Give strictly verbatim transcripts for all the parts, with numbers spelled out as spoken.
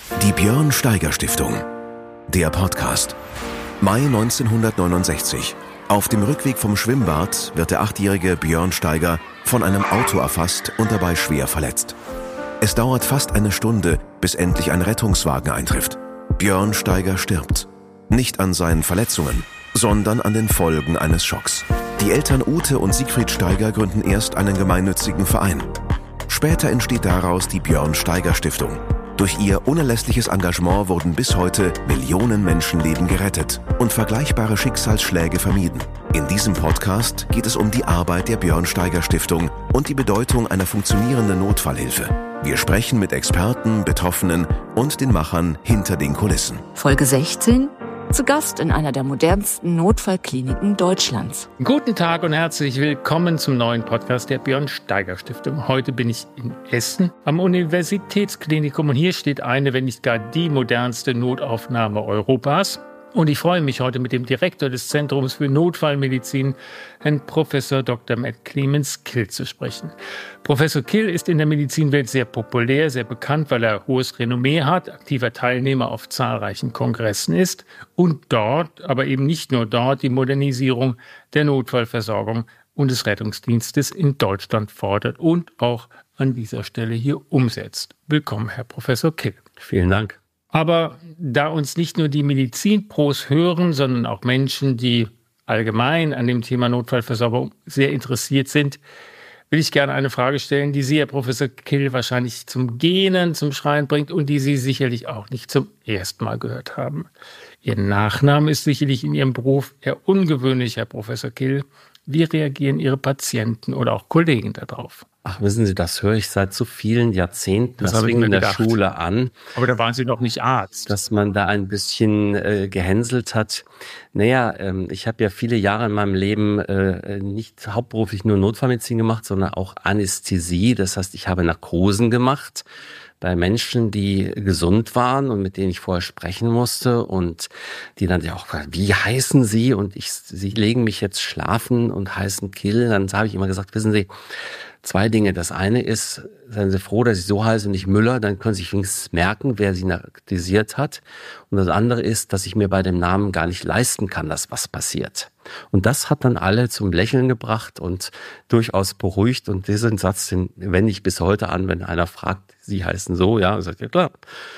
Die Björn Steiger Stiftung. Der Podcast. Mai neunzehnhundertneunundsechzig. Auf dem Rückweg vom Schwimmbad wird der achtjährige Björn Steiger von einem Auto erfasst und dabei schwer verletzt. Es dauert fast eine Stunde, bis endlich ein Rettungswagen eintrifft. Björn Steiger stirbt. Nicht an seinen Verletzungen, sondern an den Folgen eines Schocks. Die Eltern Ute und Siegfried Steiger gründen erst einen gemeinnützigen Verein. Später entsteht daraus die Björn Steiger Stiftung. Durch ihr unerlässliches Engagement wurden bis heute Millionen Menschenleben gerettet und vergleichbare Schicksalsschläge vermieden. In diesem Podcast geht es um die Arbeit der Björn Steiger Stiftung und die Bedeutung einer funktionierenden Notfallhilfe. Wir sprechen mit Experten, Betroffenen und den Machern hinter den Kulissen. Folge sechzehn. Zu Gast in einer der modernsten Notfallkliniken Deutschlands. Guten Tag und herzlich willkommen zum neuen Podcast der Björn Steiger Stiftung. Heute bin ich in Essen am Universitätsklinikum und hier steht eine, wenn nicht gar die modernste Notaufnahme Europas. Und ich freue mich heute mit dem Direktor des Zentrums für Notfallmedizin, Herrn Professor Doktor Matt Clemens Kill zu sprechen. Professor Kill ist in der Medizinwelt sehr populär, sehr bekannt, weil er hohes Renommee hat, aktiver Teilnehmer auf zahlreichen Kongressen ist und dort, aber eben nicht nur dort, die Modernisierung der Notfallversorgung und des Rettungsdienstes in Deutschland fordert und auch an dieser Stelle hier umsetzt. Willkommen, Herr Professor Kill. Vielen Dank. Aber da uns nicht nur die Medizinpros hören, sondern auch Menschen, die allgemein an dem Thema Notfallversorgung sehr interessiert sind, will ich gerne eine Frage stellen, die Sie, Herr Professor Kill, wahrscheinlich zum Gähnen, zum Schreien bringt und die Sie sicherlich auch nicht zum ersten Mal gehört haben. Ihr Nachname ist sicherlich in Ihrem Beruf eher ungewöhnlich, Herr Professor Kill. Wie reagieren Ihre Patienten oder auch Kollegen darauf? Ach, wissen Sie, das höre ich seit so vielen Jahrzehnten. Das, das habe ich fing mir in der gedacht. Schule an. Aber da waren Sie noch nicht Arzt. Dass man da ein bisschen äh, gehänselt hat. Naja, ähm, ich habe ja viele Jahre in meinem Leben äh, nicht hauptberuflich nur Notfallmedizin gemacht, sondern auch Anästhesie. Das heißt, ich habe Narkosen gemacht bei Menschen, die gesund waren und mit denen ich vorher sprechen musste und die dann ja auch, wie heißen Sie? Und ich, Sie legen mich jetzt schlafen und heißen Kill. Dann habe ich immer gesagt, wissen Sie, zwei Dinge. Das eine ist, seien Sie froh, dass ich so heiße und nicht Müller, dann können Sie sich wenigstens merken, wer Sie narkotisiert hat. Und das andere ist, dass ich mir bei dem Namen gar nicht leisten kann, dass was passiert. Und das hat dann alle zum Lächeln gebracht und durchaus beruhigt. Und diesen Satz, den wende ich bis heute an, wenn einer fragt, Sie heißen so, ja, sagt ja klar.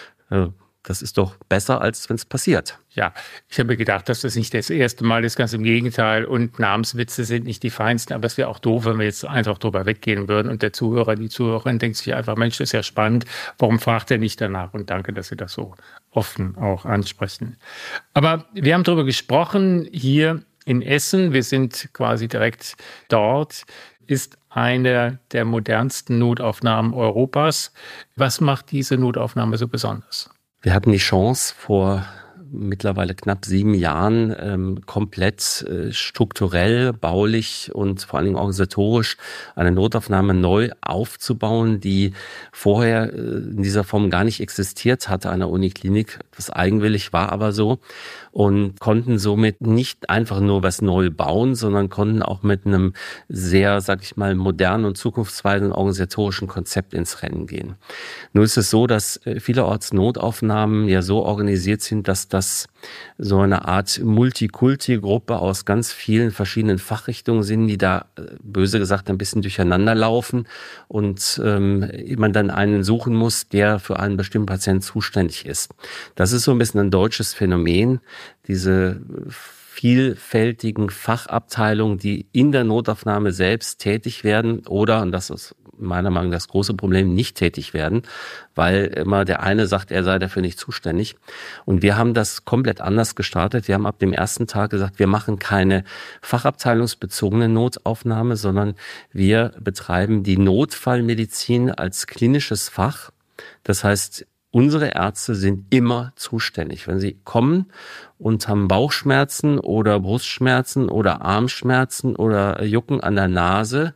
Das ist doch besser, als wenn es passiert. Ja, ich habe mir gedacht, dass das nicht das erste Mal ist, ganz im Gegenteil. Und Namenswitze sind nicht die feinsten, aber es wäre auch doof, wenn wir jetzt einfach drüber weggehen würden. Und der Zuhörer, die Zuhörerin denkt sich einfach, Mensch, das ist ja spannend. Warum fragt er nicht danach? Und danke, dass Sie das so offen auch ansprechen. Aber wir haben darüber gesprochen, hier in Essen, wir sind quasi direkt dort, ist eine der modernsten Notaufnahmen Europas. Was macht diese Notaufnahme so besonders? Wir hatten die Chance, vor mittlerweile knapp sieben Jahren ähm, komplett äh, strukturell, baulich und vor allen Dingen organisatorisch eine Notaufnahme neu aufzubauen, die vorher äh, in dieser Form gar nicht existiert hatte an der Uniklinik. Das eigenwillig war aber so und konnten somit nicht einfach nur was neu bauen, sondern konnten auch mit einem sehr, sag ich mal, modernen und zukunftsweisenden organisatorischen Konzept ins Rennen gehen. Nur ist es so, dass äh, vielerorts Notaufnahmen ja so organisiert sind, dass das so eine Art Multikulti-Gruppe aus ganz vielen verschiedenen Fachrichtungen sind, die da, böse gesagt, ein bisschen durcheinander laufen und ähm, man dann einen suchen muss, der für einen bestimmten Patienten zuständig ist. Das ist so ein bisschen ein deutsches Phänomen, diese vielfältigen Fachabteilungen, die in der Notaufnahme selbst tätig werden oder, und das ist meiner Meinung nach das große Problem, nicht tätig werden, weil immer der eine sagt, er sei dafür nicht zuständig. Und wir haben das komplett anders gestartet. Wir haben ab dem ersten Tag gesagt, wir machen keine fachabteilungsbezogene Notaufnahme, sondern wir betreiben die Notfallmedizin als klinisches Fach. Das heißt, unsere Ärzte sind immer zuständig. Wenn sie kommen und haben Bauchschmerzen oder Brustschmerzen oder Armschmerzen oder Jucken an der Nase,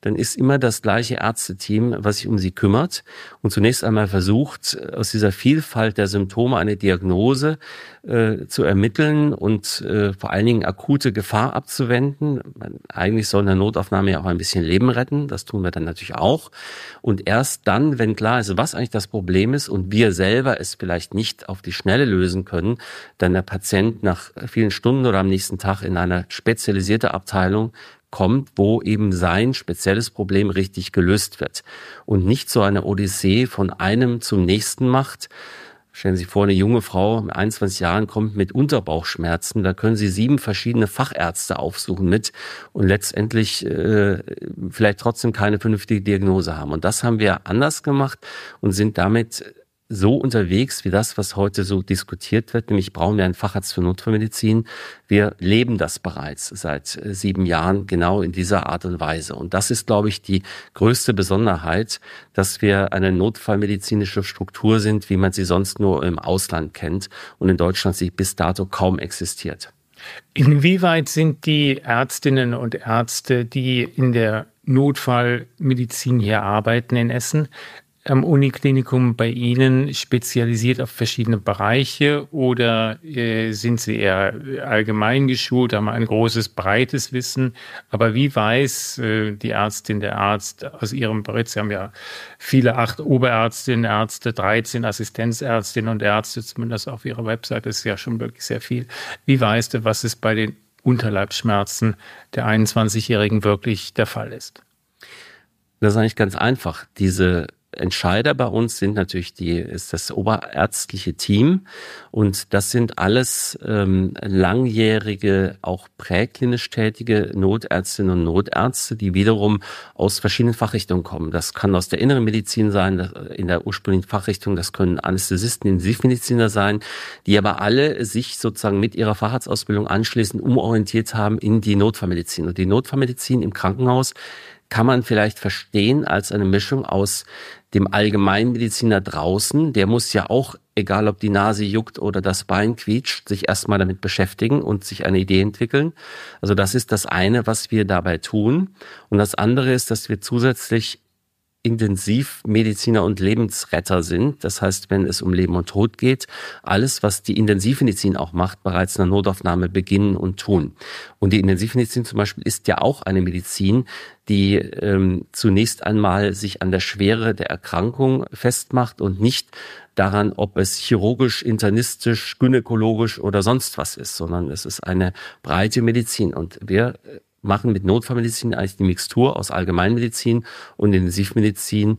dann ist immer das gleiche Ärzteteam, was sich um sie kümmert und zunächst einmal versucht, aus dieser Vielfalt der Symptome eine Diagnose äh, zu ermitteln und äh, vor allen Dingen akute Gefahr abzuwenden. Eigentlich soll eine Notaufnahme ja auch ein bisschen Leben retten, das tun wir dann natürlich auch. Und erst dann, wenn klar ist, was eigentlich das Problem ist und wir selber es vielleicht nicht auf die Schnelle lösen können, dann der Patient nach vielen Stunden oder am nächsten Tag in eine spezialisierte Abteilung kommt, wo eben sein spezielles Problem richtig gelöst wird und nicht so eine Odyssee von einem zum nächsten macht. Stellen Sie sich vor, eine junge Frau mit einundzwanzig Jahren kommt mit Unterbauchschmerzen, da können Sie sieben verschiedene Fachärzte aufsuchen mit und letztendlich äh, vielleicht trotzdem keine vernünftige Diagnose haben. Und das haben wir anders gemacht und sind damit so unterwegs wie das, was heute so diskutiert wird, nämlich brauchen wir einen Facharzt für Notfallmedizin. Wir leben das bereits seit sieben Jahren genau in dieser Art und Weise. Und das ist, glaube ich, die größte Besonderheit, dass wir eine notfallmedizinische Struktur sind, wie man sie sonst nur im Ausland kennt und in Deutschland sie bis dato kaum existiert. Inwieweit sind die Ärztinnen und Ärzte, die in der Notfallmedizin hier arbeiten in Essen, am Uniklinikum bei Ihnen spezialisiert auf verschiedene Bereiche oder äh, sind Sie eher allgemein geschult, haben ein großes, breites Wissen? Aber wie weiß äh, die Ärztin, der Arzt aus Ihrem Bericht, Sie haben ja viele, acht Oberärztinnen, Ärzte, dreizehn Assistenzärztinnen und Ärzte, zumindest auf Ihrer Webseite, das ist ja schon wirklich sehr viel. Wie weiß der, was es bei den Unterleibsschmerzen der einundzwanzigjährigen wirklich der Fall ist? Das ist eigentlich ganz einfach. Diese Entscheider bei uns sind natürlich die, ist das oberärztliche Team und das sind alles ähm, langjährige, auch präklinisch tätige Notärztinnen und Notärzte, die wiederum aus verschiedenen Fachrichtungen kommen. Das kann aus der inneren Medizin sein, in der ursprünglichen Fachrichtung, das können Anästhesisten, Intensivmediziner sein, die aber alle sich sozusagen mit ihrer Facharztausbildung anschließend umorientiert haben in die Notfallmedizin. Und die Notfallmedizin im Krankenhaus kann man vielleicht verstehen als eine Mischung aus dem Allgemeinmediziner draußen, der muss ja auch, egal ob die Nase juckt oder das Bein quietscht, sich erstmal damit beschäftigen und sich eine Idee entwickeln. Also das ist das eine, was wir dabei tun. Und das andere ist, dass wir zusätzlich Intensivmediziner und Lebensretter sind. Das heißt, wenn es um Leben und Tod geht, alles, was die Intensivmedizin auch macht, bereits in der Notaufnahme beginnen und tun. Und die Intensivmedizin zum Beispiel ist ja auch eine Medizin, die ähm, zunächst einmal sich an der Schwere der Erkrankung festmacht und nicht daran, ob es chirurgisch, internistisch, gynäkologisch oder sonst was ist, sondern es ist eine breite Medizin. Und wir machen mit Notfallmedizin eigentlich die Mixtur aus Allgemeinmedizin und Intensivmedizin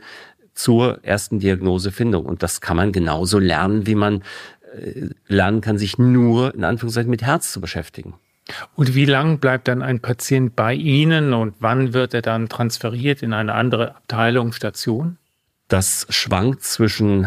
zur ersten Diagnosefindung. Und das kann man genauso lernen, wie man äh, lernen kann, sich nur in Anführungszeichen mit Herz zu beschäftigen. Und wie lang bleibt dann ein Patient bei Ihnen und wann wird er dann transferiert in eine andere Abteilung, Station? Das schwankt zwischen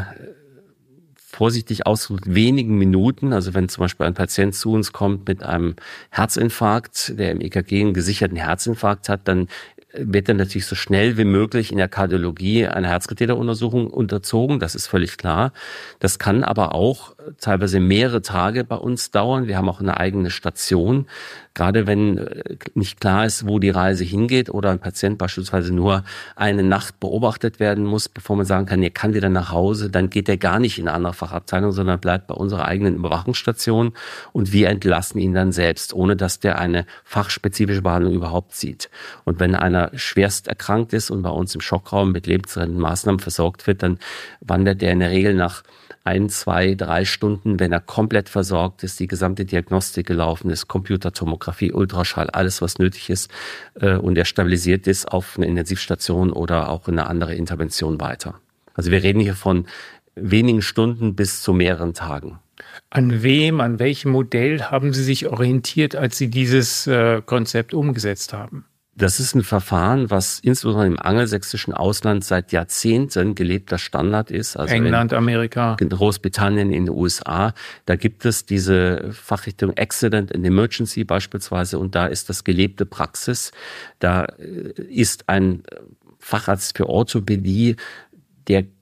vorsichtig ausgedrückt wenigen Minuten, also wenn zum Beispiel ein Patient zu uns kommt mit einem Herzinfarkt, der im E K G einen gesicherten Herzinfarkt hat, dann wird dann natürlich so schnell wie möglich in der Kardiologie eine Herzkatheteruntersuchung unterzogen, das ist völlig klar. Das kann aber auch teilweise mehrere Tage bei uns dauern. Wir haben auch eine eigene Station, gerade wenn nicht klar ist, wo die Reise hingeht oder ein Patient beispielsweise nur eine Nacht beobachtet werden muss, bevor man sagen kann, er kann wieder nach Hause, dann geht er gar nicht in eine andere Fachabteilung, sondern bleibt bei unserer eigenen Überwachungsstation und wir entlassen ihn dann selbst, ohne dass der eine fachspezifische Behandlung überhaupt sieht. Und wenn einer schwerst erkrankt ist und bei uns im Schockraum mit lebensrettenden Maßnahmen versorgt wird, dann wandert der in der Regel nach ein, zwei, drei Stunden, wenn er komplett versorgt ist, die gesamte Diagnostik gelaufen ist, Computertomographie, Ultraschall, alles was nötig ist äh, und er stabilisiert ist auf eine Intensivstation oder auch in eine andere Intervention weiter. Also wir reden hier von wenigen Stunden bis zu mehreren Tagen. An wem, an welchem Modell haben Sie sich orientiert, als Sie dieses äh, Konzept umgesetzt haben? Das ist ein Verfahren, was insbesondere im angelsächsischen Ausland seit Jahrzehnten gelebter Standard ist. Also England, in Amerika. Großbritannien, in den U S A. Da gibt es diese Fachrichtung Accident and Emergency beispielsweise und da ist das gelebte Praxis. Da ist ein Facharzt für Orthopädie, der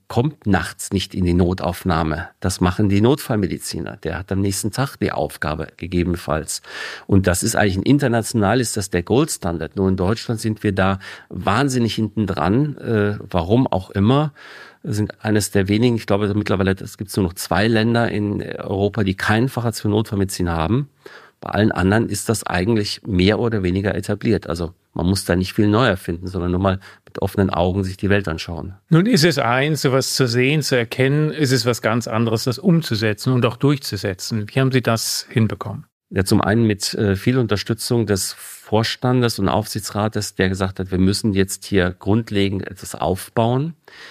kommt nachts nicht in die Notaufnahme. Das machen die Notfallmediziner. Der hat am nächsten Tag die Aufgabe gegebenenfalls. Und das ist eigentlich ein international, ist das der Goldstandard. Nur in Deutschland sind wir da wahnsinnig hinten dran. Äh, warum auch immer. Wir sind eines der wenigen, ich glaube mittlerweile, es gibt nur noch zwei Länder in Europa, die keinen Facharzt für Notfallmedizin haben. Bei allen anderen ist das eigentlich mehr oder weniger etabliert. Also man muss da nicht viel neu erfinden, sondern nur mal mit offenen Augen sich die Welt anschauen. Nun ist es eins, sowas zu sehen, zu erkennen, ist es was ganz anderes, das umzusetzen und auch durchzusetzen. Wie haben Sie das hinbekommen? Ja, zum einen mit äh, viel Unterstützung des Vorstandes und Aufsichtsrates, der gesagt hat, wir müssen jetzt hier grundlegend etwas aufbauen.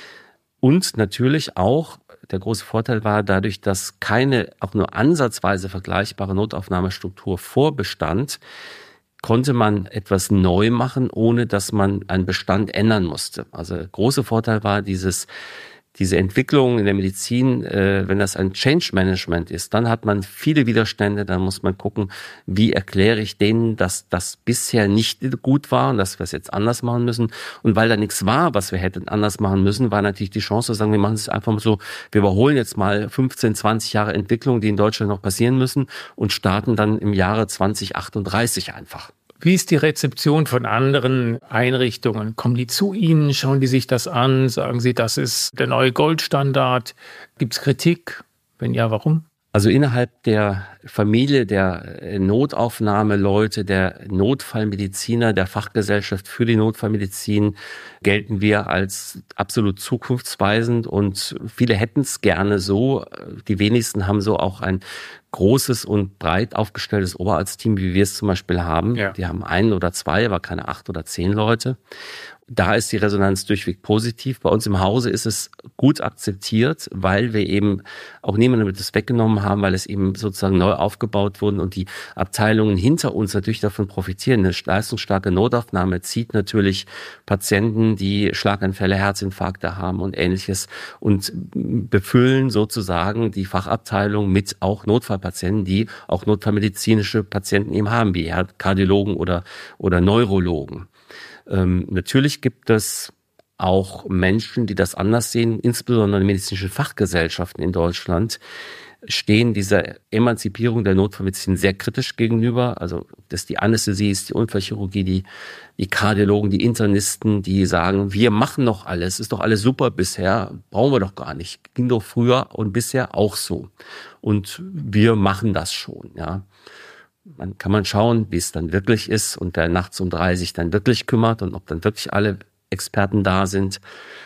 Und natürlich auch, der große Vorteil war dadurch, dass keine auch nur ansatzweise vergleichbare Notaufnahmestruktur vorbestand, konnte man etwas neu machen, ohne dass man einen Bestand ändern musste. Also der große Vorteil war dieses Diese Entwicklung in der Medizin, äh, wenn das ein Change Management ist, dann hat man viele Widerstände, dann muss man gucken, wie erkläre ich denen, dass das bisher nicht gut war und dass wir es jetzt anders machen müssen. Und weil da nichts war, was wir hätten anders machen müssen, war natürlich die Chance zu sagen, wir machen es einfach mal so, wir überholen jetzt mal fünfzehn, zwanzig Jahre Entwicklung, die in Deutschland noch passieren müssen und starten dann im Jahre zwanzig achtunddreißig einfach. Wie ist die Rezeption von anderen Einrichtungen? Kommen die zu Ihnen? Schauen die sich das an? Sagen Sie, das ist der neue Goldstandard? Gibt es Kritik? Wenn ja, warum? Also innerhalb der Familie der Notaufnahmeleute, der Notfallmediziner, der Fachgesellschaft für die Notfallmedizin gelten wir als absolut zukunftsweisend und viele hätten es gerne so. Die wenigsten haben so auch ein großes und breit aufgestelltes Oberarztteam, wie wir es zum Beispiel haben. Ja. Die haben einen oder zwei, aber keine acht oder zehn Leute. Da ist die Resonanz durchweg positiv. Bei uns im Hause ist es gut akzeptiert, weil wir eben auch niemandem das weggenommen haben, weil es eben sozusagen neu aufgebaut wurden und die Abteilungen hinter uns natürlich davon profitieren. Eine leistungsstarke Notaufnahme zieht natürlich Patienten, die Schlaganfälle, Herzinfarkte haben und Ähnliches und befüllen sozusagen die Fachabteilung mit auch Notfallpatienten, die auch notfallmedizinische Patienten eben haben, wie Kardiologen oder, oder Neurologen. Ähm, natürlich gibt es auch Menschen, die das anders sehen, insbesondere die medizinischen Fachgesellschaften in Deutschland stehen dieser Emanzipierung der Notfallmedizin sehr kritisch gegenüber. Also das die Anästhesie ist, die Unfallchirurgie, die, die Kardiologen, die Internisten, die sagen, wir machen noch alles, ist doch alles super bisher, brauchen wir doch gar nicht. Ging doch früher und bisher auch so. Und wir machen das schon, ja. Man kann man schauen, wie es dann wirklich ist und wer nachts um drei sich dann wirklich kümmert und ob dann wirklich alle Experten da sind.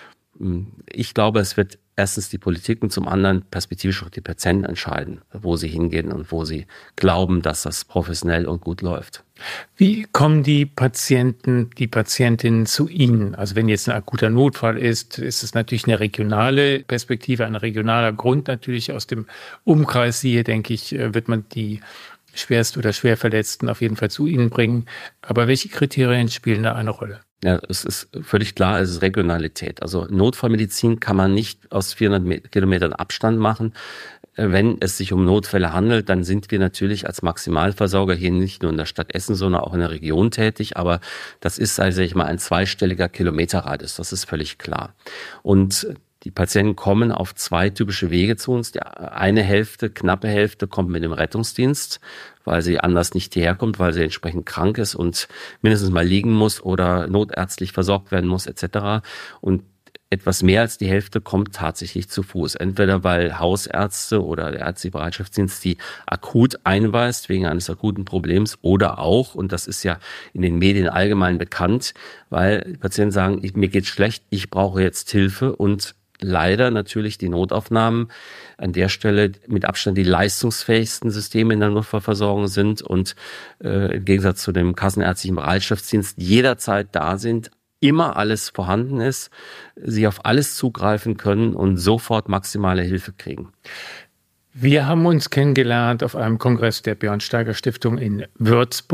Ich glaube, es wird erstens die Politik und zum anderen perspektivisch auch die Patienten entscheiden, wo sie hingehen und wo sie glauben, dass das professionell und gut läuft. Wie kommen die Patienten, die Patientinnen zu Ihnen? Also wenn jetzt ein akuter Notfall ist, ist es natürlich eine regionale Perspektive, ein regionaler Grund natürlich aus dem Umkreis. Hier, denke ich, wird man die Schwerst- oder Schwerverletzten auf jeden Fall zu Ihnen bringen. Aber welche Kriterien spielen da eine Rolle? Ja, es ist völlig klar, es ist Regionalität. Also Notfallmedizin kann man nicht aus vierhundert Kilometern Abstand machen. Wenn es sich um Notfälle handelt, dann sind wir natürlich als Maximalversorger hier nicht nur in der Stadt Essen, sondern auch in der Region tätig. Aber das ist, also ich mal, ein zweistelliger Kilometerradius. Das ist völlig klar. Und die Patienten kommen auf zwei typische Wege zu uns. Die eine Hälfte, knappe Hälfte, kommt mit dem Rettungsdienst, weil sie anders nicht hierher kommt, weil sie entsprechend krank ist und mindestens mal liegen muss oder notärztlich versorgt werden muss et cetera. Und etwas mehr als die Hälfte kommt tatsächlich zu Fuß. Entweder weil Hausärzte oder der ärztliche Bereitschaftsdienst die akut einweist wegen eines akuten Problems oder auch, und das ist ja in den Medien allgemein bekannt, weil die Patienten sagen, ich, mir geht's schlecht, ich brauche jetzt Hilfe und leider natürlich die Notaufnahmen an der Stelle mit Abstand die leistungsfähigsten Systeme in der Notfallversorgung sind und äh, im Gegensatz zu dem kassenärztlichen Bereitschaftsdienst jederzeit da sind, immer alles vorhanden ist, sie auf alles zugreifen können und sofort maximale Hilfe kriegen. Wir haben uns kennengelernt auf einem Kongress der Björn Steiger Stiftung in Würzburg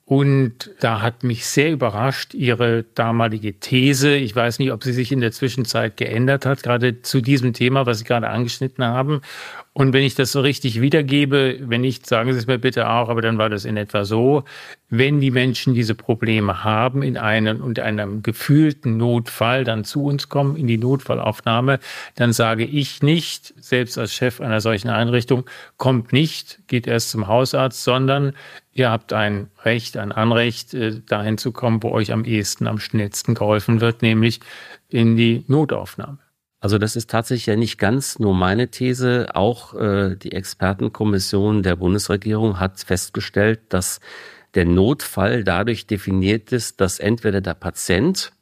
Und da hat mich sehr überrascht Ihre damalige These. Ich weiß nicht, ob sie sich in der Zwischenzeit geändert hat, gerade zu diesem Thema, was Sie gerade angeschnitten haben. Und wenn ich das so richtig wiedergebe, wenn nicht, sagen Sie es mir bitte auch, aber dann war das in etwa so, wenn die Menschen diese Probleme haben, in einem, und einem gefühlten Notfall dann zu uns kommen, in die Notfallaufnahme, dann sage ich nicht, selbst als Chef einer solchen Einrichtung, kommt nicht, geht erst zum Hausarzt, sondern ihr habt ein Recht, ein Anrecht, dahin zu kommen, wo euch am ehesten, am schnellsten geholfen wird, nämlich in die Notaufnahme. Also das ist tatsächlich ja nicht ganz nur meine These. Auch äh, die Expertenkommission der Bundesregierung hat festgestellt, dass der Notfall dadurch definiert ist, dass entweder der Patient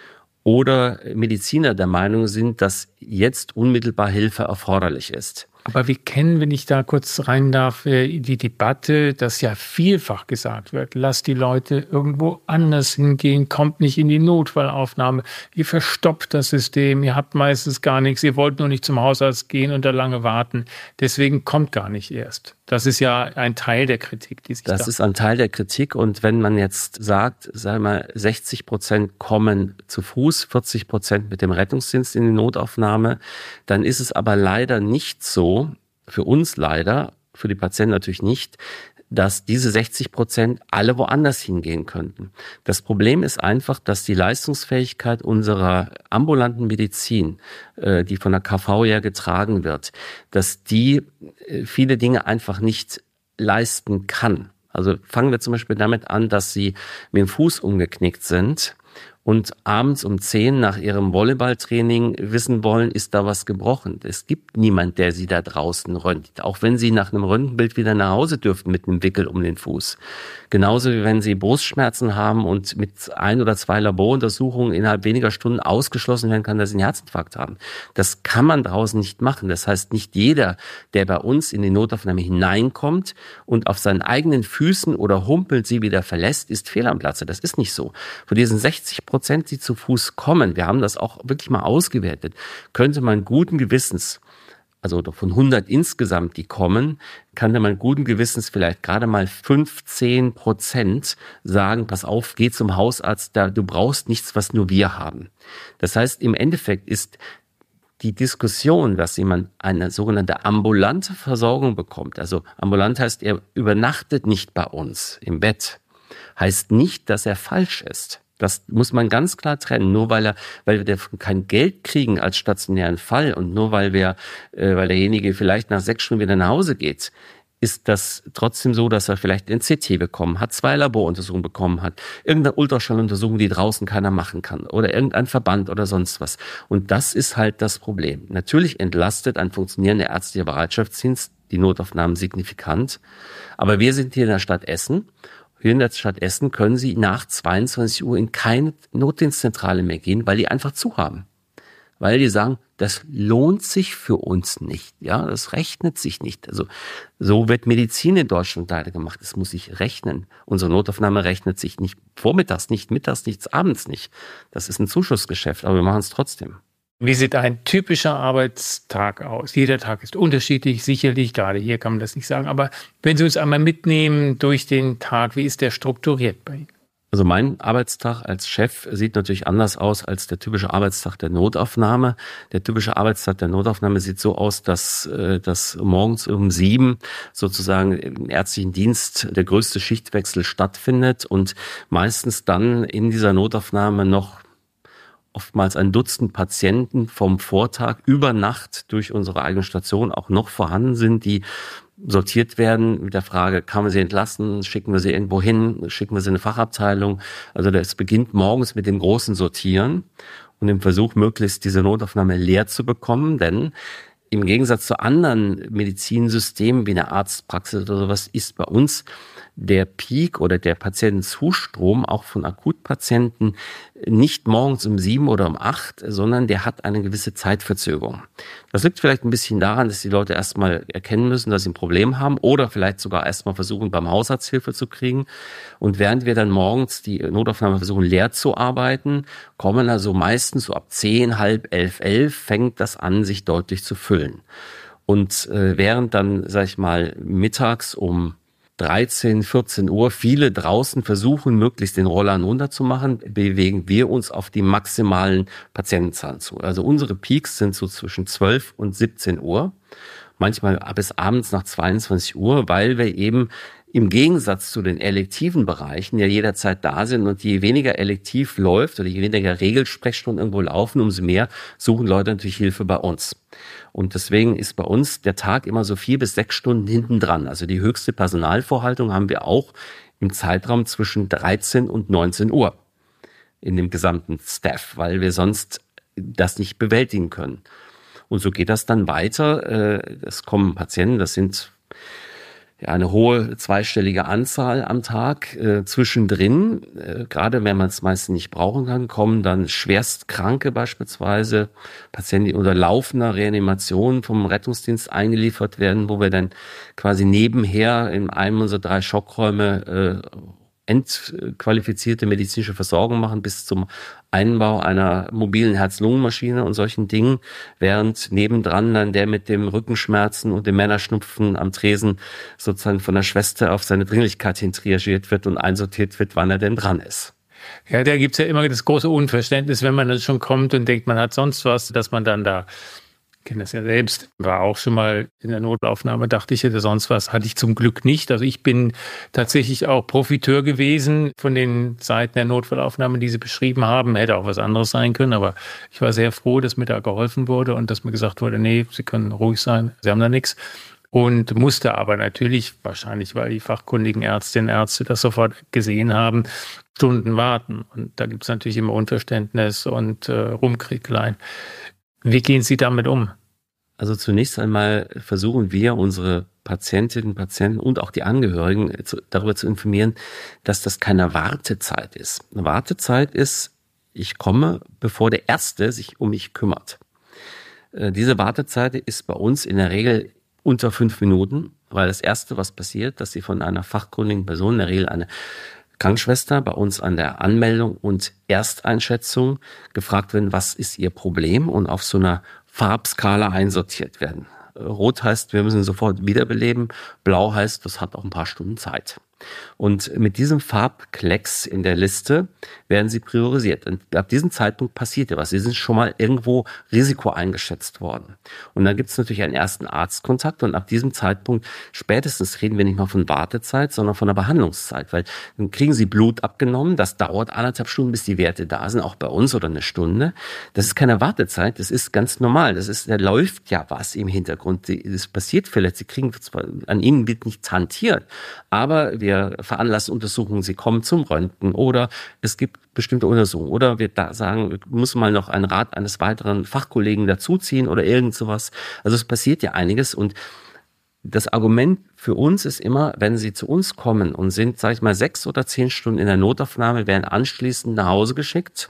oder Mediziner der Meinung sind, dass jetzt unmittelbar Hilfe erforderlich ist. Aber wir kennen, wenn ich da kurz rein darf, die Debatte, dass ja vielfach gesagt wird, lasst die Leute irgendwo anders hingehen, kommt nicht in die Notfallaufnahme, ihr verstoppt das System, ihr habt meistens gar nichts, ihr wollt nur nicht zum Hausarzt gehen und da lange warten, deswegen kommt gar nicht erst. Das ist ja ein Teil der Kritik, die sich Das da... ist ein Teil der Kritik, und wenn man jetzt sagt, sagen wir mal, sechzig Prozent kommen zu Fuß, vierzig Prozent mit dem Rettungsdienst in die Notaufnahme, dann ist es aber leider nicht so, für uns leider, für die Patienten natürlich nicht, dass diese sechzig Prozent alle woanders hingehen könnten. Das Problem ist einfach, dass die Leistungsfähigkeit unserer ambulanten Medizin, die von der K V ja getragen wird, dass die viele Dinge einfach nicht leisten kann. Also fangen wir zum Beispiel damit an, dass sie mit dem Fuß umgeknickt sind und abends um zehn nach ihrem Volleyballtraining wissen wollen, ist da was gebrochen. Es gibt niemand, der sie da draußen röntgt. Auch wenn sie nach einem Röntgenbild wieder nach Hause dürften mit einem Wickel um den Fuß. Genauso wie wenn sie Brustschmerzen haben und mit ein oder zwei Laboruntersuchungen innerhalb weniger Stunden ausgeschlossen werden kann, dass sie einen Herzinfarkt haben. Das kann man draußen nicht machen. Das heißt, nicht jeder, der bei uns in die Notaufnahme hineinkommt und auf seinen eigenen Füßen oder humpelnd sie wieder verlässt, ist fehl am Platze. Das ist nicht so. Von diesen sechzig Prozent, die zu Fuß kommen, wir haben das auch wirklich mal ausgewertet, könnte man guten Gewissens, also von hundert insgesamt, die kommen, kann man guten Gewissens vielleicht gerade mal fünfzehn Prozent sagen, pass auf, geh zum Hausarzt, da, du brauchst nichts, was nur wir haben. Das heißt, im Endeffekt ist die Diskussion, dass jemand eine sogenannte ambulante Versorgung bekommt, also ambulant heißt, er übernachtet nicht bei uns im Bett, heißt nicht, dass er falsch ist. Das muss man ganz klar trennen. Nur weil er, weil wir kein Geld kriegen als stationären Fall und nur weil wir, äh, weil derjenige vielleicht nach sechs Stunden wieder nach Hause geht, ist das trotzdem so, dass er vielleicht ein C T bekommen hat, zwei Laboruntersuchungen bekommen hat, irgendeine Ultraschalluntersuchung, die draußen keiner machen kann oder irgendein Verband oder sonst was. Und das ist halt das Problem. Natürlich entlastet ein funktionierender ärztlicher Bereitschaftsdienst die Notaufnahmen signifikant, aber wir sind hier in der Stadt Essen. Hier in der Stadt Essen können Sie nach zweiundzwanzig Uhr in keine Notdienstzentrale mehr gehen, weil die einfach zu haben. Weil die sagen, das lohnt sich für uns nicht. Ja, das rechnet sich nicht. Also, so wird Medizin in Deutschland leider gemacht. Es muss sich rechnen. Unsere Notaufnahme rechnet sich nicht vormittags, nicht mittags, nichts abends nicht. Das ist ein Zuschussgeschäft, aber wir machen es trotzdem. Wie sieht ein typischer Arbeitstag aus? Jeder Tag ist unterschiedlich, sicherlich, gerade hier kann man das nicht sagen. Aber wenn Sie uns einmal mitnehmen durch den Tag, wie ist der strukturiert bei Ihnen? Also mein Arbeitstag als Chef sieht natürlich anders aus als der typische Arbeitstag der Notaufnahme. Der typische Arbeitstag der Notaufnahme sieht so aus, dass, dass morgens um sieben sozusagen im ärztlichen Dienst der größte Schichtwechsel stattfindet und meistens dann in dieser Notaufnahme noch oftmals ein Dutzend Patienten vom Vortag über Nacht durch unsere eigene Station auch noch vorhanden sind, die sortiert werden mit der Frage, kann man sie entlassen, schicken wir sie irgendwo hin, schicken wir sie in eine Fachabteilung. Also das beginnt morgens mit dem großen Sortieren und dem Versuch, möglichst diese Notaufnahme leer zu bekommen, denn im Gegensatz zu anderen Medizinsystemen wie eine Arztpraxis oder sowas ist bei uns der Peak oder der Patientenzustrom auch von Akutpatienten nicht morgens um sieben oder um acht, sondern der hat eine gewisse Zeitverzögerung. Das liegt vielleicht ein bisschen daran, dass die Leute erstmal erkennen müssen, dass sie ein Problem haben oder vielleicht sogar erstmal versuchen, beim Hausarzt Hilfe zu kriegen. Und während wir dann morgens die Notaufnahme versuchen, leer zu arbeiten, kommen also meistens so ab zehn, halb elf, elf, fängt das an, sich deutlich zu füllen. Und äh, während dann, sag ich mal, mittags um dreizehn, vierzehn Uhr, viele draußen versuchen, möglichst den Rollern runterzumachen, bewegen wir uns auf die maximalen Patientenzahlen zu. Also unsere Peaks sind so zwischen zwölf und siebzehn Uhr, manchmal bis abends nach zweiundzwanzig Uhr, weil wir eben im Gegensatz zu den elektiven Bereichen ja jederzeit da sind, und je weniger elektiv läuft oder je weniger Regelsprechstunden irgendwo laufen, umso mehr suchen Leute natürlich Hilfe bei uns. Und deswegen ist bei uns der Tag immer so vier bis sechs Stunden hinten dran. Also die höchste Personalvorhaltung haben wir auch im Zeitraum zwischen dreizehn und neunzehn Uhr in dem gesamten Staff, weil wir sonst das nicht bewältigen können. Und so geht das dann weiter. Es kommen Patienten, das sind ja eine hohe zweistellige Anzahl am Tag. Äh, zwischendrin, äh, gerade wenn man es meistens nicht brauchen kann, kommen dann Schwerstkranke beispielsweise, Patienten, die unter laufender Reanimation vom Rettungsdienst eingeliefert werden, wo wir dann quasi nebenher in einem unserer drei Schockräume äh, entqualifizierte medizinische Versorgung machen, bis zum Einbau einer mobilen Herz-Lungen-Maschine und solchen Dingen, während nebendran dann der mit dem Rückenschmerzen und dem Männerschnupfen am Tresen sozusagen von der Schwester auf seine Dringlichkeit hin triagiert wird und einsortiert wird, wann er denn dran ist. Ja, da gibt's ja immer das große Unverständnis, wenn man dann schon kommt und denkt, man hat sonst was, dass man dann da, ich kenne das ja selbst, war auch schon mal in der Notlaufnahme, dachte ich, hätte sonst was, hatte ich zum Glück nicht. Also ich bin tatsächlich auch Profiteur gewesen von den Seiten der Notfallaufnahme, die Sie beschrieben haben. Hätte auch was anderes sein können, aber ich war sehr froh, dass mir da geholfen wurde und dass mir gesagt wurde, nee, Sie können ruhig sein, Sie haben da nichts. Und musste aber natürlich, wahrscheinlich weil die fachkundigen Ärztinnen und Ärzte das sofort gesehen haben, Stunden warten. Und da gibt es natürlich immer Unverständnis und äh, Rumkrieglein. Wie gehen Sie damit um? Also zunächst einmal versuchen wir, unsere Patientinnen, Patienten und auch die Angehörigen zu, darüber zu informieren, dass das keine Wartezeit ist. Eine Wartezeit ist, ich komme, bevor der Erste sich um mich kümmert. Äh, diese Wartezeit ist bei uns in der Regel unter fünf Minuten, weil das Erste, was passiert, dass Sie von einer fachkundigen Person, in der Regel eine Krankenschwester, bei uns an der Anmeldung und Ersteinschätzung gefragt werden, was ist Ihr Problem, und auf so einer Farbskala einsortiert werden. Rot heißt, wir müssen sofort wiederbeleben, blau heißt, das hat auch ein paar Stunden Zeit. Und mit diesem Farbklecks in der Liste werden sie priorisiert. Und ab diesem Zeitpunkt passiert ja was. Sie sind schon mal irgendwo Risiko eingeschätzt worden. Und dann gibt es natürlich einen ersten Arztkontakt. Und ab diesem Zeitpunkt spätestens reden wir nicht mal von Wartezeit, sondern von der Behandlungszeit. Weil dann kriegen sie Blut abgenommen. Das dauert anderthalb Stunden, bis die Werte da sind, auch bei uns, oder eine Stunde. Das ist keine Wartezeit. Das ist ganz normal. Das ist, da läuft ja was im Hintergrund. Das passiert vielleicht. Sie kriegen zwar, an ihnen wird nichts hantiert, aber wir Wir veranlassen Untersuchungen, sie kommen zum Röntgen, oder es gibt bestimmte Untersuchungen, oder wir da sagen, muss mal noch einen Rat eines weiteren Fachkollegen dazuziehen oder irgend sowas. Also es passiert ja einiges, und das Argument für uns ist immer, wenn Sie zu uns kommen und sind, sage ich mal, sechs oder zehn Stunden in der Notaufnahme, werden anschließend nach Hause geschickt,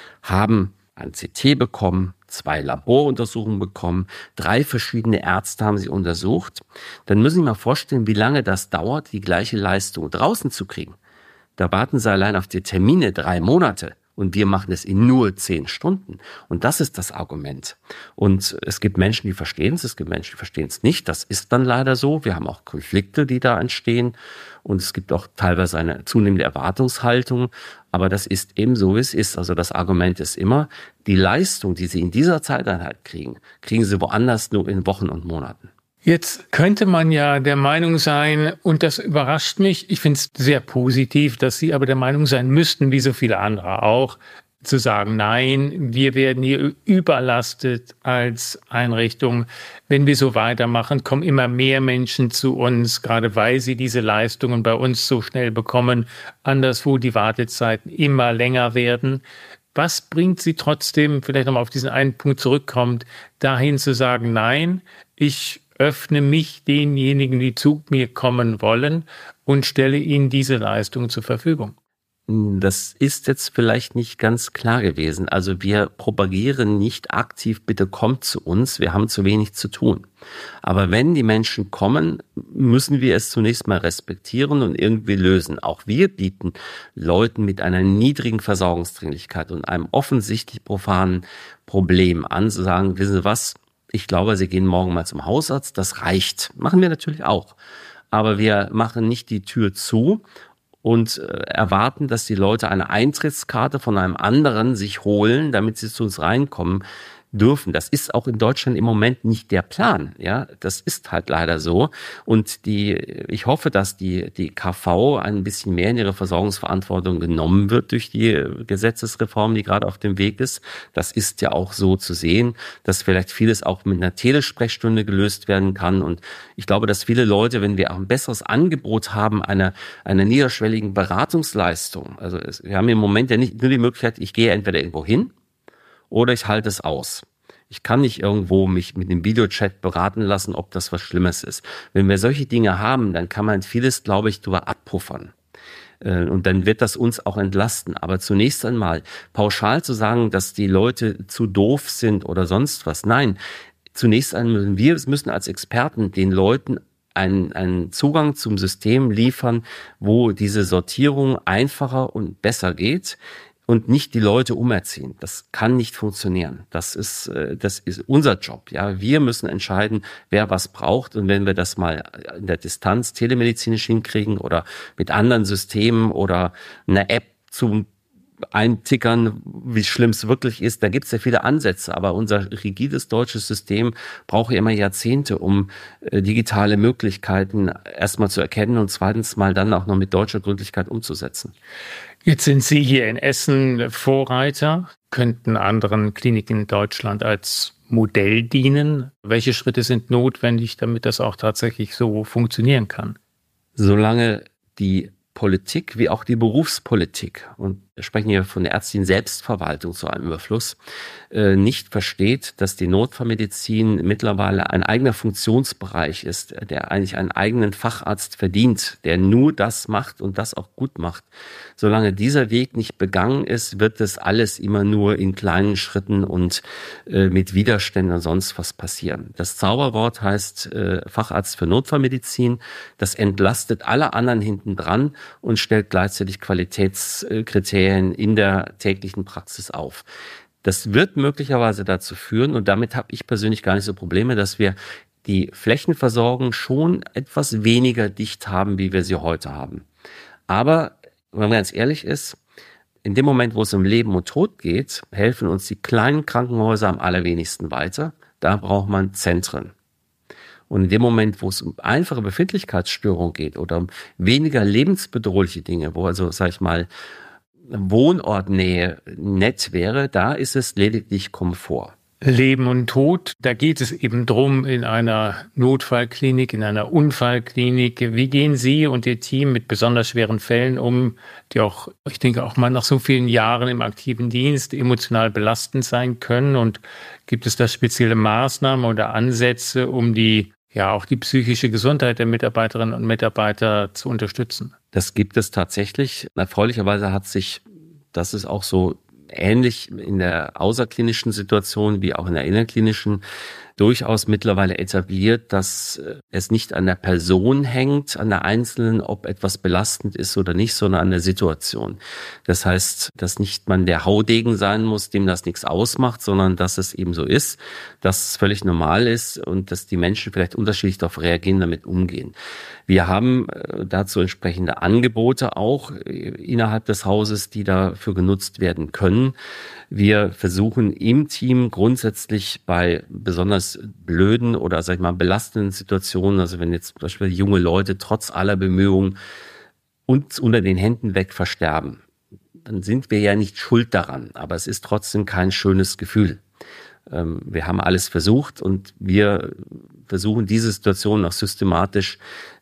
haben ein C T bekommen, zwei Laboruntersuchungen bekommen, drei verschiedene Ärzte haben sie untersucht, dann müssen Sie sich mal vorstellen, wie lange das dauert, die gleiche Leistung draußen zu kriegen. Da warten Sie allein auf die Termine drei Monate. Und wir machen es in nur zehn Stunden. Und das ist das Argument. Und es gibt Menschen, die verstehen es, es gibt Menschen, die verstehen es nicht. Das ist dann leider so. Wir haben auch Konflikte, die da entstehen. Und es gibt auch teilweise eine zunehmende Erwartungshaltung. Aber das ist eben so, wie es ist. Also das Argument ist immer, die Leistung, die Sie in dieser Zeiteinheit kriegen, kriegen Sie woanders nur in Wochen und Monaten. Jetzt könnte man ja der Meinung sein, und das überrascht mich, ich finde es sehr positiv, dass Sie aber der Meinung sein müssten, wie so viele andere auch, zu sagen, nein, wir werden hier überlastet als Einrichtung. Wenn wir so weitermachen, kommen immer mehr Menschen zu uns, gerade weil sie diese Leistungen bei uns so schnell bekommen, anderswo die Wartezeiten immer länger werden. Was bringt Sie trotzdem, vielleicht nochmal auf diesen einen Punkt zurückkommt, dahin zu sagen, nein, ich öffne mich denjenigen, die zu mir kommen wollen, und stelle ihnen diese Leistung zur Verfügung? Das ist jetzt vielleicht nicht ganz klar gewesen. Also wir propagieren nicht aktiv, bitte kommt zu uns, wir haben zu wenig zu tun. Aber wenn die Menschen kommen, müssen wir es zunächst mal respektieren und irgendwie lösen. Auch wir bieten Leuten mit einer niedrigen Versorgungsdringlichkeit und einem offensichtlich profanen Problem an, zu sagen, wissen Sie was, ich glaube, Sie gehen morgen mal zum Hausarzt, das reicht. Machen wir natürlich auch. aber wir machen nicht die Tür zu und erwarten, dass die Leute eine Eintrittskarte von einem anderen sich holen, damit sie zu uns reinkommen dürfen. Das ist auch in Deutschland im Moment nicht der Plan. Ja, das ist halt leider so. Und die, ich hoffe, dass die, die K V ein bisschen mehr in ihre Versorgungsverantwortung genommen wird durch die Gesetzesreform, die gerade auf dem Weg ist. Das ist ja auch so zu sehen, dass vielleicht vieles auch mit einer Telesprechstunde gelöst werden kann. Und ich glaube, dass viele Leute, wenn wir auch ein besseres Angebot haben, einer, einer niederschwelligen Beratungsleistung, also es, wir haben im Moment ja nicht nur die Möglichkeit, ich gehe entweder irgendwo hin, oder ich halte es aus. Ich kann nicht irgendwo mich mit einem Videochat beraten lassen, ob das was Schlimmes ist. Wenn wir solche Dinge haben, dann kann man vieles, glaube ich, drüber abpuffern. Und dann wird das uns auch entlasten. Aber zunächst einmal pauschal zu sagen, dass die Leute zu doof sind oder sonst was. Nein, zunächst einmal müssen wir müssen als Experten den Leuten einen, einen Zugang zum System liefern, wo diese Sortierung einfacher und besser geht. Und nicht die Leute umerziehen. Das kann nicht funktionieren. Das ist, das ist unser Job. Ja, wir müssen entscheiden, wer was braucht. Und wenn wir das mal in der Distanz telemedizinisch hinkriegen oder mit anderen Systemen oder einer App zum Eintickern, wie schlimm es wirklich ist, da gibt es ja viele Ansätze. Aber unser rigides deutsches System braucht ja immer Jahrzehnte, um äh, digitale Möglichkeiten erstmal zu erkennen und zweitens mal dann auch noch mit deutscher Gründlichkeit umzusetzen. Jetzt sind Sie hier in Essen Vorreiter, könnten anderen Kliniken in Deutschland als Modell dienen. Welche Schritte sind notwendig, damit das auch tatsächlich so funktionieren kann? Solange die Politik wie auch die Berufspolitik, und wir sprechen hier von der ärztlichen Selbstverwaltung zu einem Überfluss, äh, nicht versteht, dass die Notfallmedizin mittlerweile ein eigener Funktionsbereich ist, der eigentlich einen eigenen Facharzt verdient, der nur das macht und das auch gut macht. Solange dieser Weg nicht begangen ist, wird das alles immer nur in kleinen Schritten und äh, mit Widerständen und sonst was passieren. Das Zauberwort heißt äh, Facharzt für Notfallmedizin. Das entlastet alle anderen hinten dran und stellt gleichzeitig Qualitätskriterien in der täglichen Praxis auf. Das wird möglicherweise dazu führen, und damit habe ich persönlich gar nicht so Probleme, dass wir die Flächenversorgung schon etwas weniger dicht haben, wie wir sie heute haben. Aber wenn man ganz ehrlich ist, in dem Moment, wo es um Leben und Tod geht, helfen uns die kleinen Krankenhäuser am allerwenigsten weiter. Da braucht man Zentren. Und in dem Moment, wo es um einfache Befindlichkeitsstörungen geht oder um weniger lebensbedrohliche Dinge, wo also, sag ich mal, Wohnortnähe nett wäre, da ist es lediglich Komfort. Leben und Tod, da geht es eben drum in einer Notfallklinik, in einer Unfallklinik. Wie gehen Sie und Ihr Team mit besonders schweren Fällen um, die auch, ich denke, auch mal nach so vielen Jahren im aktiven Dienst emotional belastend sein können? Und gibt es da spezielle Maßnahmen oder Ansätze, um die, ja, auch die psychische Gesundheit der Mitarbeiterinnen und Mitarbeiter zu unterstützen? Das gibt es tatsächlich. Erfreulicherweise hat sich, das ist auch so ähnlich in der außerklinischen Situation wie auch in der innerklinischen, durchaus mittlerweile etabliert, dass es nicht an der Person hängt, an der Einzelnen, ob etwas belastend ist oder nicht, sondern an der Situation. Das heißt, dass nicht man der Haudegen sein muss, dem das nichts ausmacht, sondern dass es eben so ist, dass es völlig normal ist und dass die Menschen vielleicht unterschiedlich darauf reagieren, damit umgehen. Wir haben dazu entsprechende Angebote auch innerhalb des Hauses, die dafür genutzt werden können. Wir versuchen im Team grundsätzlich bei besonders blöden oder, sag ich mal, belastenden Situationen, also wenn jetzt zum Beispiel junge Leute trotz aller Bemühungen uns unter den Händen weg versterben, dann sind wir ja nicht schuld daran, aber es ist trotzdem kein schönes Gefühl. Wir haben alles versucht und wir versuchen diese Situation auch systematisch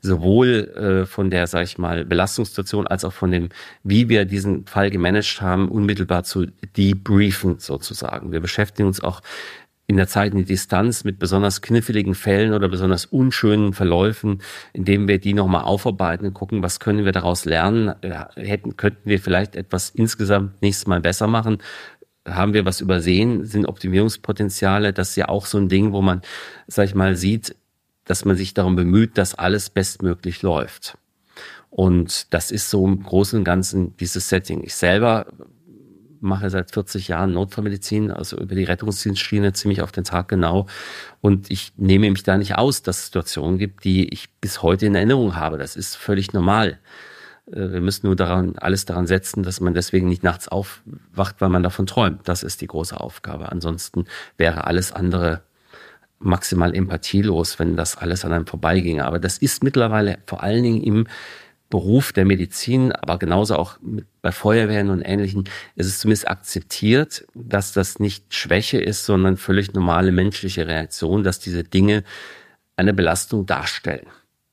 sowohl äh, von der, sag ich mal, Belastungssituation als auch von dem, wie wir diesen Fall gemanagt haben, unmittelbar zu debriefen sozusagen. Wir beschäftigen uns auch in der Zeit in die Distanz mit besonders kniffligen Fällen oder besonders unschönen Verläufen, indem wir die nochmal aufarbeiten und gucken, was können wir daraus lernen, hätten, könnten wir vielleicht etwas insgesamt nächstes Mal besser machen. Haben wir was übersehen, sind Optimierungspotenziale, das ist ja auch so ein Ding, wo man, sag ich mal, sieht, dass man sich darum bemüht, dass alles bestmöglich läuft. Und das ist so im Großen und Ganzen dieses Setting. Ich selber mache seit vierzig Jahren Notfallmedizin, also über die Rettungsdienstschiene ziemlich auf den Tag genau. Und ich nehme mich da nicht aus, dass es Situationen gibt, die ich bis heute in Erinnerung habe. Das ist völlig normal. Wir müssen nur daran, alles daran setzen, dass man deswegen nicht nachts aufwacht, weil man davon träumt. Das ist die große Aufgabe. Ansonsten wäre alles andere maximal empathielos, wenn das alles an einem vorbeiginge. Aber das ist mittlerweile vor allen Dingen im Beruf der Medizin, aber genauso auch mit, bei Feuerwehren und Ähnlichem, ist es zumindest akzeptiert, dass das nicht Schwäche ist, sondern völlig normale menschliche Reaktion, dass diese Dinge eine Belastung darstellen.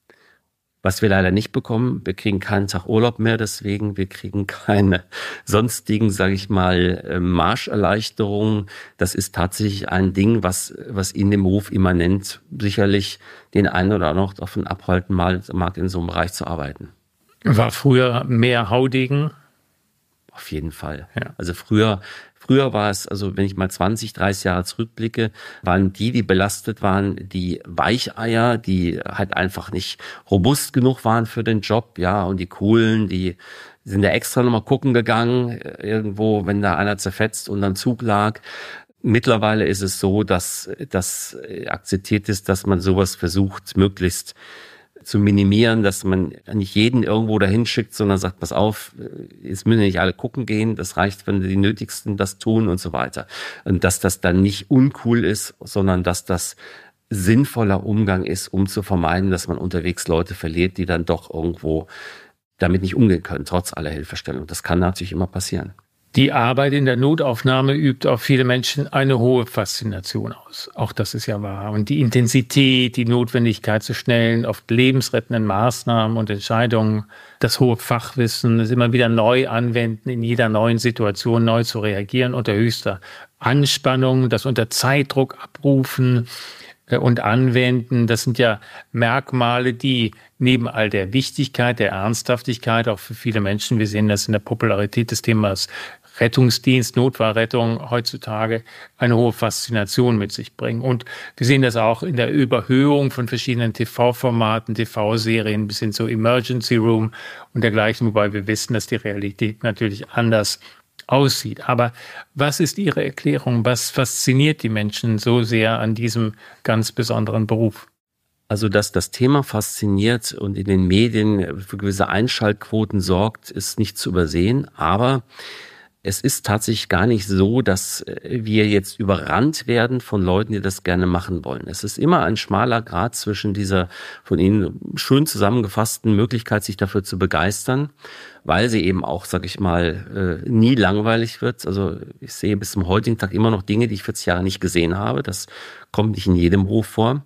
Was wir leider nicht bekommen, wir kriegen keinen Tag Urlaub mehr, deswegen, wir kriegen keine sonstigen, sage ich mal, Marscherleichterungen. Das ist tatsächlich ein Ding, was was in dem Beruf immanent sicherlich den einen oder anderen davon abhalten mag, in so einem Bereich zu arbeiten. War früher mehr Haudegen? Auf jeden Fall. Ja. Also früher, früher war es, also wenn ich mal zwanzig, dreißig Jahre zurückblicke, waren die, die belastet waren, die Weicheier, die halt einfach nicht robust genug waren für den Job, ja, und die Coolen, die sind ja extra nochmal gucken gegangen, irgendwo, wenn da einer zerfetzt und am Zug lag. Mittlerweile ist es so, dass das akzeptiert ist, dass man sowas versucht, möglichst zu minimieren, dass man nicht jeden irgendwo dahin schickt, sondern sagt, pass auf, jetzt müssen nicht alle gucken gehen, das reicht, wenn die Nötigsten das tun und so weiter. Und dass das dann nicht uncool ist, sondern dass das sinnvoller Umgang ist, um zu vermeiden, dass man unterwegs Leute verliert, die dann doch irgendwo damit nicht umgehen können, trotz aller Hilfestellung. Das kann natürlich immer passieren. Die Arbeit in der Notaufnahme übt auf viele Menschen eine hohe Faszination aus. Auch das ist ja wahr. Und die Intensität, die Notwendigkeit zu schnellen, oft lebensrettenden Maßnahmen und Entscheidungen, das hohe Fachwissen, das immer wieder neu anwenden, in jeder neuen Situation neu zu reagieren, unter höchster Anspannung, das unter Zeitdruck abrufen und anwenden, das sind ja Merkmale, die neben all der Wichtigkeit, der Ernsthaftigkeit auch für viele Menschen, wir sehen das in der Popularität des Themas Rettungsdienst, Notfallrettung heutzutage, eine hohe Faszination mit sich bringen. Und wir sehen das auch in der Überhöhung von verschiedenen T V-Formaten, T V-Serien bis hin zu Emergency Room und dergleichen, wobei wir wissen, dass die Realität natürlich anders aussieht. Aber was ist Ihre Erklärung? Was fasziniert die Menschen so sehr an diesem ganz besonderen Beruf? Also, dass das Thema fasziniert und in den Medien für gewisse Einschaltquoten sorgt, ist nicht zu übersehen. Aber es ist tatsächlich gar nicht so, dass wir jetzt überrannt werden von Leuten, die das gerne machen wollen. Es ist immer ein schmaler Grat zwischen dieser von Ihnen schön zusammengefassten Möglichkeit, sich dafür zu begeistern, weil sie eben auch, sag ich mal, nie langweilig wird. Also ich sehe bis zum heutigen Tag immer noch Dinge, die ich vierzig Jahre nicht gesehen habe. Das kommt nicht in jedem Beruf vor.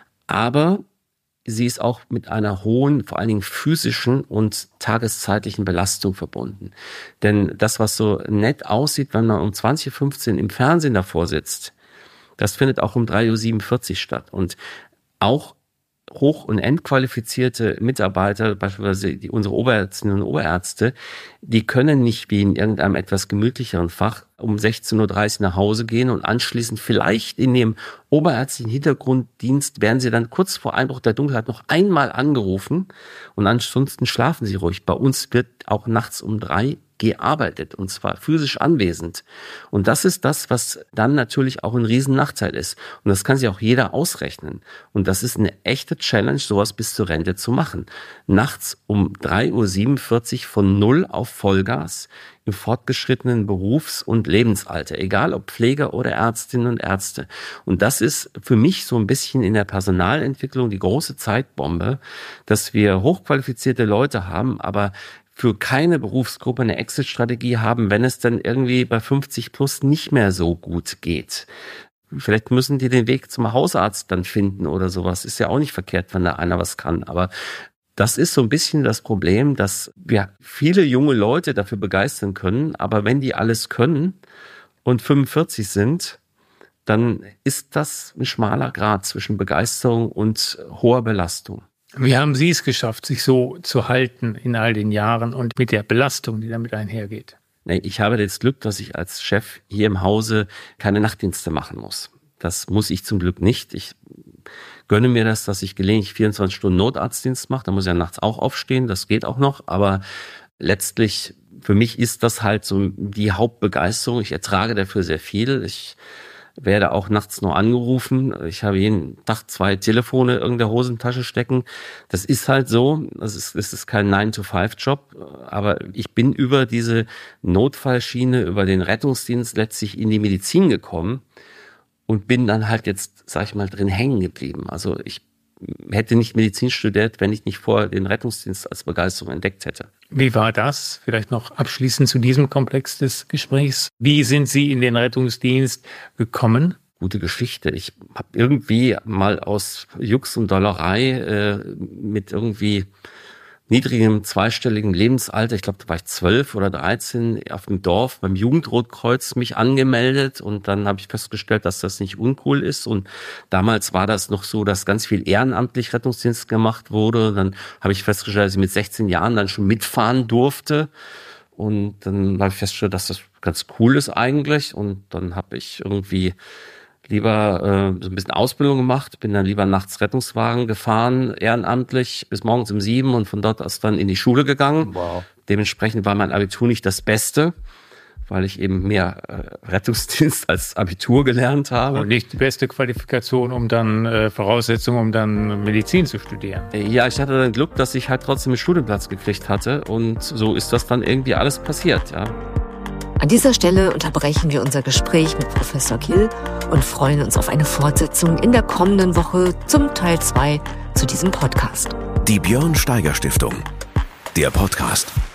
Aber sie ist auch mit einer hohen, vor allen Dingen physischen und tageszeitlichen Belastung verbunden. Denn das, was so nett aussieht, wenn man um zwanzig Uhr fünfzehn im Fernsehen davor sitzt, das findet auch um drei Uhr siebenundvierzig statt. Und auch hoch- und entqualifizierte Mitarbeiter, beispielsweise die, unsere Oberärztinnen und Oberärzte, die können nicht wie in irgendeinem etwas gemütlicheren Fach um sechzehn Uhr dreißig nach Hause gehen und anschließend vielleicht in dem oberärztlichen Hintergrunddienst werden sie dann kurz vor Einbruch der Dunkelheit noch einmal angerufen und ansonsten schlafen sie ruhig. Bei uns wird auch nachts um drei gearbeitet und zwar physisch anwesend. Und das ist das, was dann natürlich auch ein Riesennachteil ist. Und das kann sich auch jeder ausrechnen. Und das ist eine echte Challenge, sowas bis zur Rente zu machen. Nachts um drei Uhr siebenundvierzig von null auf Vollgas im fortgeschrittenen Berufs- und Lebensalter, egal ob Pfleger oder Ärztinnen und Ärzte. Und das ist für mich so ein bisschen in der Personalentwicklung die große Zeitbombe, dass wir hochqualifizierte Leute haben, aber für keine Berufsgruppe eine Exit-Strategie haben, wenn es dann irgendwie bei fünfzig plus nicht mehr so gut geht. Vielleicht müssen die den Weg zum Hausarzt dann finden oder sowas. Ist ja auch nicht verkehrt, wenn da einer was kann. Aber das ist so ein bisschen das Problem, dass wir viele junge Leute dafür begeistern können. Aber wenn die alles können und fünfundvierzig sind, dann ist das ein schmaler Grat zwischen Begeisterung und hoher Belastung. Wie haben Sie es geschafft, sich so zu halten in all den Jahren und mit der Belastung, die damit einhergeht? Ich habe das Glück, dass ich als Chef hier im Hause keine Nachtdienste machen muss. Das muss ich zum Glück nicht. Ich gönne mir das, dass ich gelegentlich vierundzwanzig Stunden Notarztdienst mache. Da muss ich ja nachts auch aufstehen, das geht auch noch. Aber letztlich für mich ist das halt so die Hauptbegeisterung. Ich ertrage dafür sehr viel. Ich werde auch nachts nur angerufen. Ich habe jeden Tag zwei Telefone in der Hosentasche stecken. Das ist halt so. Das ist, das ist kein nine to five Job. Aber ich bin über diese Notfallschiene, über den Rettungsdienst letztlich in die Medizin gekommen und bin dann halt jetzt, sag ich mal, drin hängen geblieben. Also ich hätte nicht Medizin studiert, wenn ich nicht vorher den Rettungsdienst als Begeisterung entdeckt hätte. Wie war das? Vielleicht noch abschließend zu diesem Komplex des Gesprächs. Wie sind Sie in den Rettungsdienst gekommen? Gute Geschichte. Ich habe irgendwie mal aus Jux und Dollerei äh, mit irgendwie niedrigem zweistelligen Lebensalter, ich glaube, da war ich zwölf oder dreizehn, auf dem Dorf beim Jugendrotkreuz mich angemeldet und dann habe ich festgestellt, dass das nicht uncool ist und damals war das noch so, dass ganz viel ehrenamtlich Rettungsdienst gemacht wurde. Dann habe ich festgestellt, dass ich mit sechzehn Jahren dann schon mitfahren durfte und dann habe ich festgestellt, dass das ganz cool ist eigentlich und dann habe ich irgendwie lieber äh, so ein bisschen Ausbildung gemacht, bin dann lieber nachts Rettungswagen gefahren, ehrenamtlich, bis morgens um sieben und von dort aus dann in die Schule gegangen. Wow. Dementsprechend war mein Abitur nicht das Beste, weil ich eben mehr äh, Rettungsdienst als Abitur gelernt habe. Und nicht die beste Qualifikation, um dann, äh, Voraussetzung, um dann Medizin zu studieren. Ja, ich hatte dann Glück, dass ich halt trotzdem einen Studienplatz gekriegt hatte und so ist das dann irgendwie alles passiert, ja. An dieser Stelle unterbrechen wir unser Gespräch mit Professor Kill und freuen uns auf eine Fortsetzung in der kommenden Woche zum Teil zwei zu diesem Podcast. Die Björn Steiger Stiftung. Der Podcast.